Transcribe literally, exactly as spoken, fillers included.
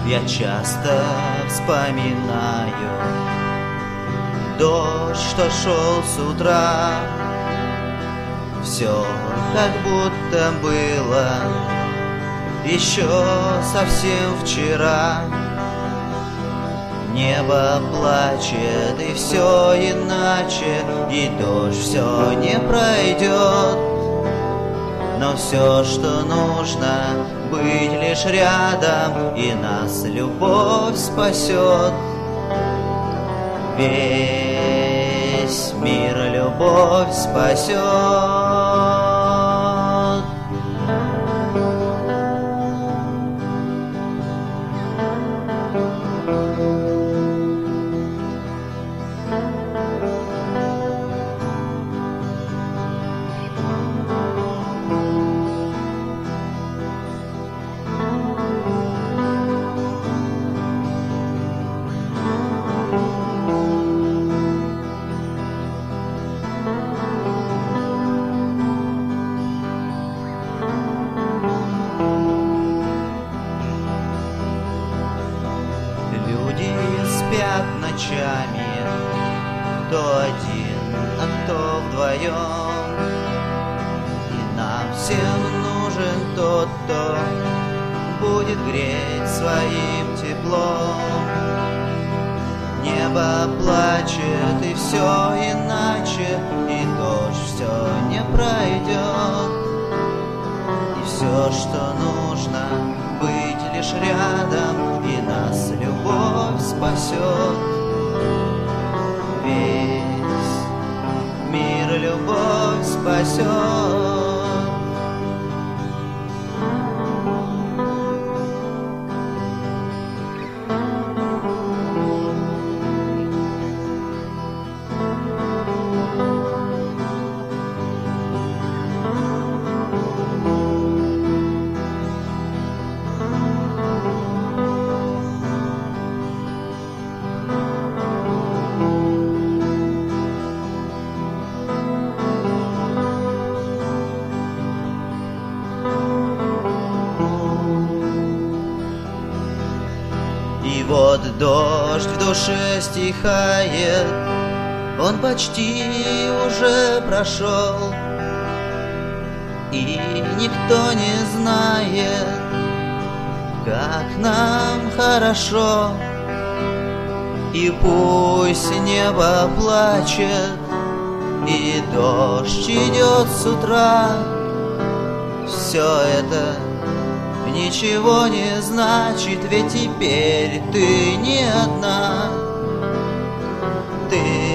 Я часто вспоминаю дождь, что шел с утра. Все как будто было еще совсем вчера. Небо плачет, и все иначе, и дождь все не пройдет. Но все, что нужно, быть лишь рядом, и нас любовь спасет. Весь мир любовь спасет. Люди спят ночами, кто один, а кто вдвоем. И нам всем нужен тот, кто будет греть своим теплом. Небо плачет, и все иначе, и дождь все не пройдет. И все, что нужно, быть лишь рядом, и нас любовь спасет. Весь мир любовь спасет. И вот дождь в душе стихает, он почти уже прошел, и никто не знает, как нам хорошо. И пусть небо плачет, и дождь идет с утра, все это ничего не значит, ведь теперь ты не одна. Ты